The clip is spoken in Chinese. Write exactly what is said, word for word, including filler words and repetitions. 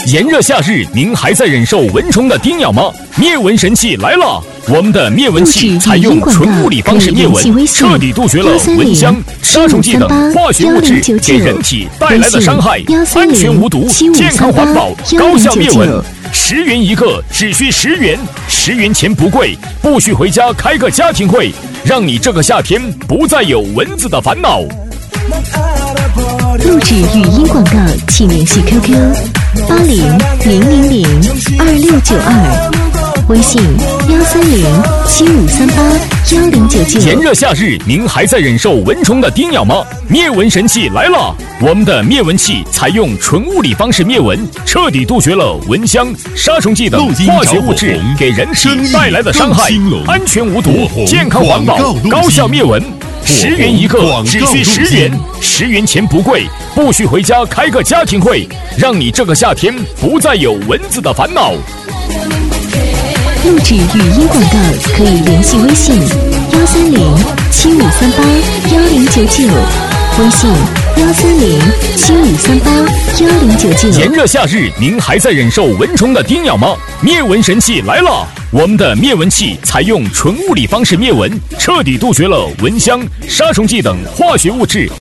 炎热夏日，您还在忍受蚊虫的叮咬吗？灭蚊神器来了！我们的灭蚊器采用纯物理方式灭蚊，彻底杜绝了蚊香、杀虫剂等化学物质给人体带来的伤害，安全无毒、健康环保、高效灭蚊。十元一个，只需十元，十元钱不贵，不许回家开个家庭会，让你这个夏天不再有蚊子的烦恼。 录制语音广告，请联系 Q Q 八零零零零二六九二，微信幺三零七五三八幺零九九。 炎热夏日，您还在忍受蚊虫的叮咬吗？灭蚊神器来了！我们的灭蚊器采用纯物理方式灭蚊，彻底杜绝了蚊香、杀虫剂等化学物质给人体带来的伤害，安全无毒、健康环保、高效灭蚊。十元一个，只需十元，十元钱不贵，不许回家开个家庭会，让你这个夏天不再有蚊子的烦恼。 录制语音广告可以联系微信幺三零七五三八幺零九九，微信幺三零七五三八幺零九九。 炎热夏日，您还在忍受蚊虫的叮咬吗？灭蚊神器来了！我们的灭蚊器采用纯物理方式灭蚊，彻底杜绝了蚊香、杀虫剂等化学物质